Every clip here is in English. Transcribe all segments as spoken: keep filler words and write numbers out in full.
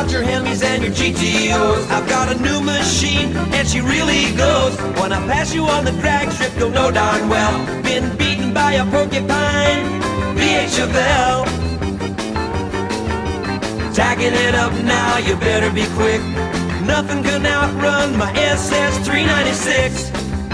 about your Hemis and your G T Os. I've got a new machine and she really goes. When I pass you on the drag strip, you'll know darn well been beaten by a porcupine V eight Chevelle. Tacking it up now, you better be quick. Nothing can outrun my S S three ninety-six.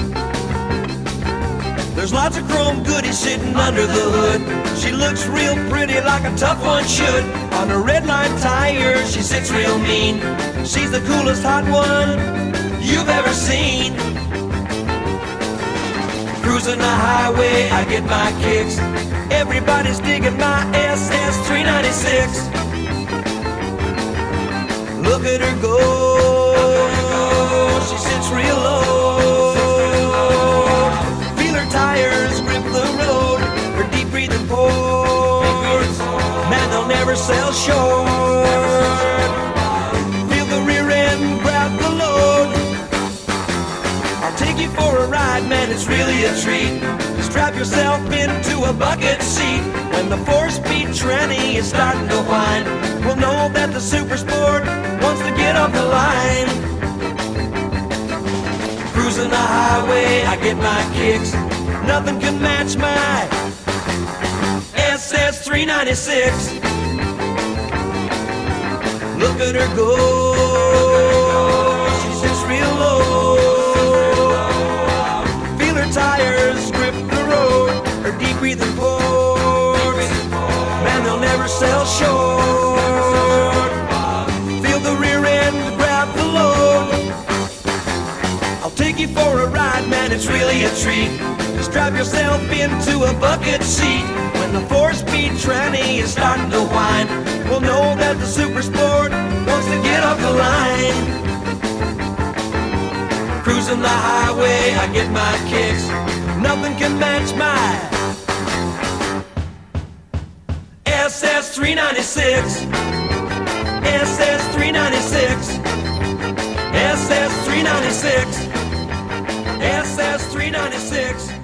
There's lots of chrome goodies sitting under the hood. She looks real pretty like a tough one should. On her red line tires, she sits real mean. She's the coolest hot one you've ever seen. Cruising the highway, I get my kicks. Everybody's digging my S S three ninety-six. Look at her go, she sits real low. Feel her tires grip the road, her deep breathing ports. Man, they'll never sell short. Feel the rear end grab the load. I'll take you for a ride, man, it's really a treat. Strap yourself into a bucket seat. When the four-speed tranny is starting to whine, we'll know that the Super Sport wants to get off the line. Cruising the highway, I get my kicks. Nothing can match my S S three ninety-six. Look at her go, she sits real low. Feel her tires grip the road, her deep breathing ports. Man, they'll never sell short. Feel the rear end grab the load. I'll take you for a ride, man, it's really a treat. Strap yourself into a bucket seat. When the four-speed tranny is starting to whine, we'll know that the Super Sport wants to get off the line. Cruising the highway, I get my kicks. Nothing can match my S S three ninety-six. S S three ninety-six. S S three ninety-six. S S three ninety-six.